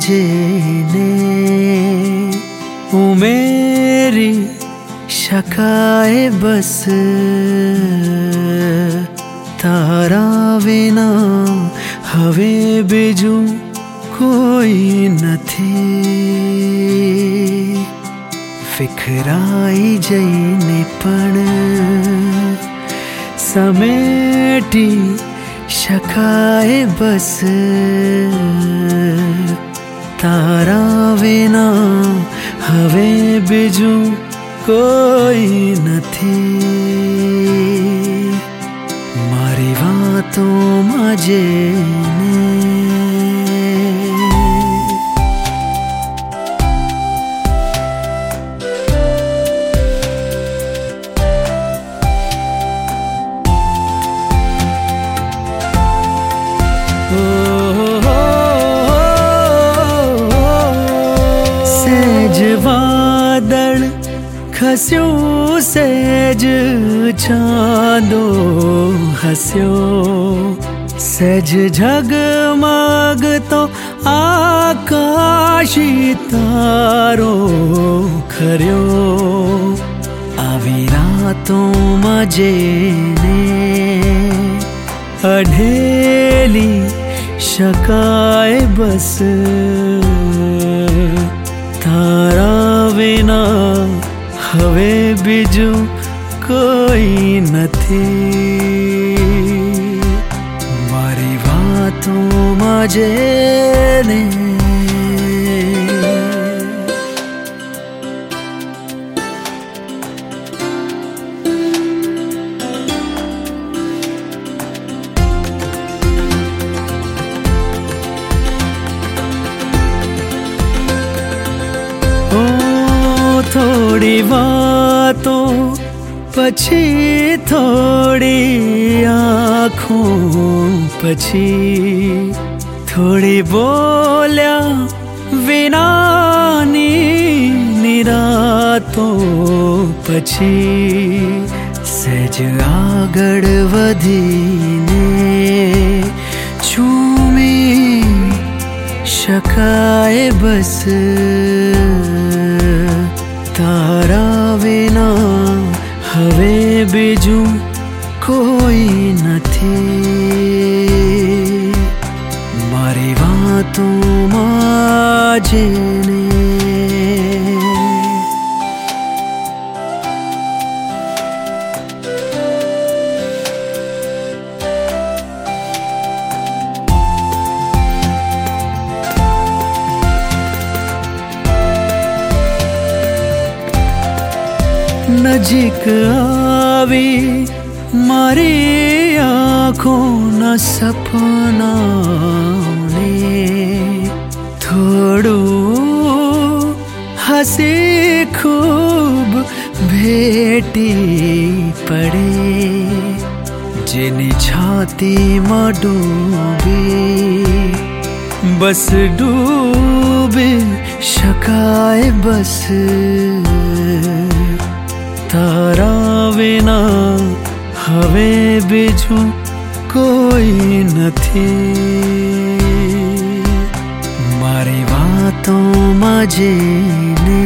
જેને ઉમેરી શકાય બસ તારા વિના હવે બીજું કોઈ નથી વિખરાઈ જઈને પણ સમેટી શકાય બસ તારા વિના હવે બીજું કોઈ નથી મારી વાતોમાં જેને सेज वादळ खस्यो सेज चांदो हस्यो सेज झगमगतो आकाशी तारो खर्यो आवी रातों जेने अढेली शकाय बस तारा विना हवे बीजू कोई नहीं मारी बातों में जेने थोड़ी बातों पछी थोड़ी आँखों पछी थोड़ी बोल्या विनानी निरातों पछी सहज आगड़ वधीने चूमी शकाय बस तारा विना हवे बीजू कोई नहीं मारी बातों में जेने नजीक आवी मारी आँखों न सपना ने थोड़ू हंसी खूब भेटी पड़े जिनी छाती में डूबी बस डूबे शकाय बस तारा विना हवे बीजू कोई नहीं मारी बातों में जेने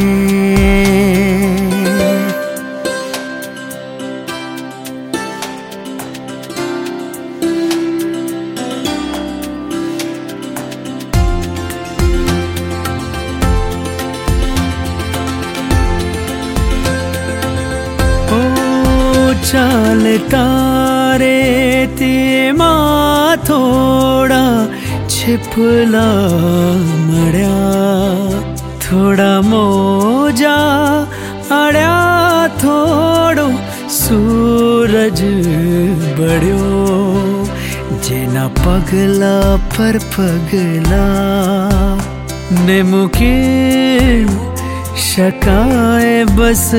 चाल तारे तेमा थोड़ा छिपला मड़या थोड़ा मोजा अड़या थोड़ो सूरज बड़्यो जेना पगला पर पगला ने मुकिन शकाय बस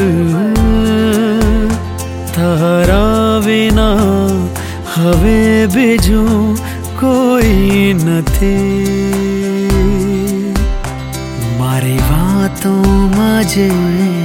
तारा विना हवे बीजू कोई नहीं मारी बातों में जेने